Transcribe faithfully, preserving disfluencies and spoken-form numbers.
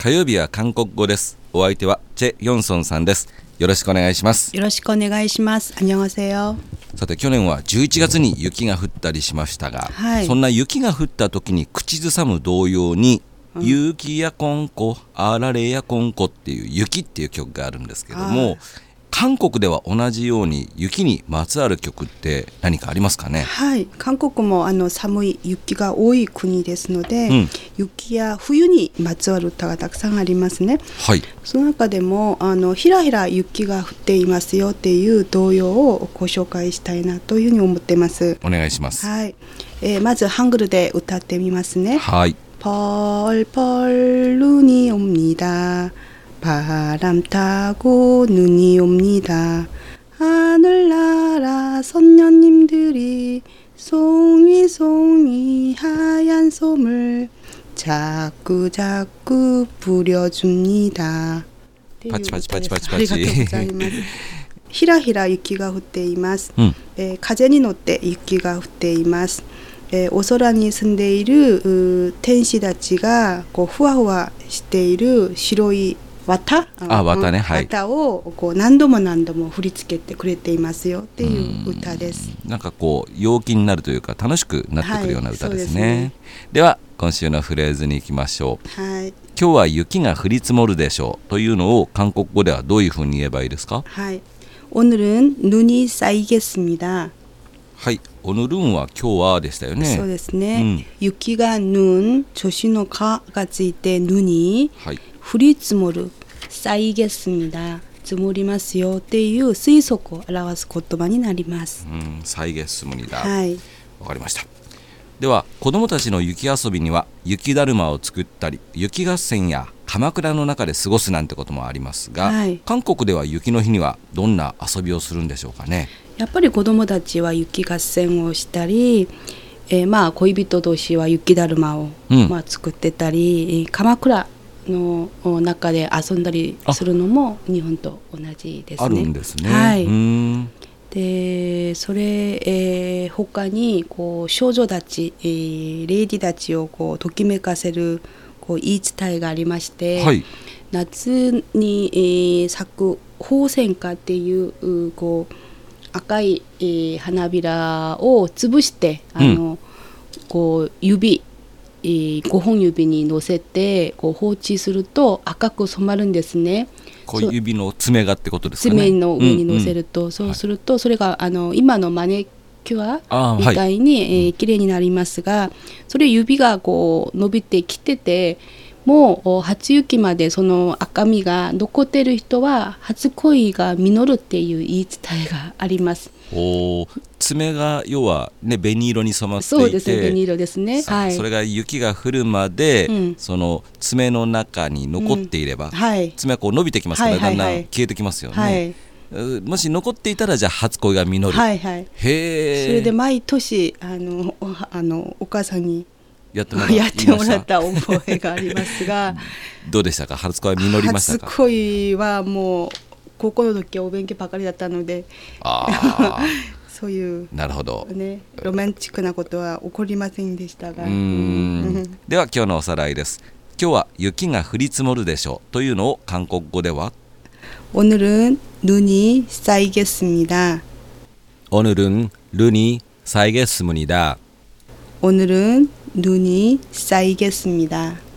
火曜日は韓国語です。お相手はチェ・ヨンソンさんです。よろしくお願いします。 よろしくお願いします。안녕하세요。 さて去年はじゅういちがつに雪が降ったりしましたが、はい、そんな雪が降った時に口ずさむ童謡に、うん、雪やこんこあられやこんこっていう雪っていう曲があるんですけども、韓国では同じように雪にまつわる曲って何かありますかね。 はい、韓国もあの寒い雪が多い国ですので、うん、雪や冬にまつわる歌がたくさんありますね。 はい、 その中でもあのひらひら雪が降っていますよっていう童謡をご紹介したいなというふうに思っています。 お願いします。 はい、えー、まずハングルで歌ってみますね。 はい。 펄펄 눈이 옵니다. 바람 타고 눈이 옵니다. 하늘나라 선녀님들이 송이송이 하얀 솜을 자꾸 자꾸 뿌려줍니다. パチパチパチパチパチ。ありがとうございます。 ひらひら雪が降っています。うん、えー、風に乗って雪が降っています。えー、お空に住んでいる天使たちがこうふわふわしている白い綿、 あ、綿ね、はい、 綿をこう何度も何度も振り付けてくれていますよっていう歌です。 んなんかこう陽気になるというか楽しくなってくるような歌ですね。はい、そうですね。では今週のフレーズに行きましょう。はい、今日は雪が降り積もるでしょうというのを韓国語ではどういうふうに言えばいいですか。 はい、오늘은 눈이 쌓이겠습니다。 はい、オヌルンは今日はでしたよね。 そうですね。うん、雪が눈、助詞のかがついて눈이、はい、降り積もる、쌓이겠습니다。積もりますよっていう推測を表す言葉になります。 うん、쌓이겠습니다。 はい。 わかりました。では子どもたちの雪遊びには雪だるまを作ったり雪合戦や鎌倉の中で過ごすなんてこともありますが、はい、韓国では雪の日にはどんな遊びをするんでしょうかね。 やっぱり子どもたちは雪合戦をしたり、えー、まあ恋人同士は雪だるまを、うんまあ、作ってたり鎌倉の中で遊んだりするのも日本と同じですね。 あるんですね。 はい、 うーんでそれ、えー、他にこう少女たち、えー、レイディたちをこうときめかせるこう言い伝えがありまして、はい、夏に、えー、咲く鳳仙花っていうこう赤い、えー、花びらを潰してあの、うん、こう指、えー、ごほん指に乗せてこう放置すると赤く染まるんですね。 小指の爪がってことですかね。 爪の上に乗せると、うんうん、そうするとそれがあの今のマネキュアみたいに、はいえー、綺麗になりますが、それ指がこう伸びてきててもう初雪までその赤みが残っている人は初恋が実るっていう言い伝えがあります。 お爪が要は、ね、紅色に染まっていてそうですね紅色ですね、はい、 それが雪が降るまで、うん、その爪の中に残っていれば、うんはい、爪はこう伸びてきますから、はいはいはい、だんだん消えてきますよね、はい、もし残っていたらじゃあ初恋が実る、 はいはい、 へーそれで毎年あの お, あのお母さんにやってもらったやってもらった覚えがありますがどうでしたか。初恋は実りましたか。 初恋はもう高校の時はお勉強ばかりだったのであそういう、 なるほど、 ね、ロマンチックなことは起こりませんでしたが。 うーんでは今日のおさらいです。今日は雪が降り積もるでしょうというのを韓国語では 오늘은 눈이 쌓이겠습니다. 오늘은 눈이 쌓이겠습니다. 오늘은 눈이 쌓이겠습니다.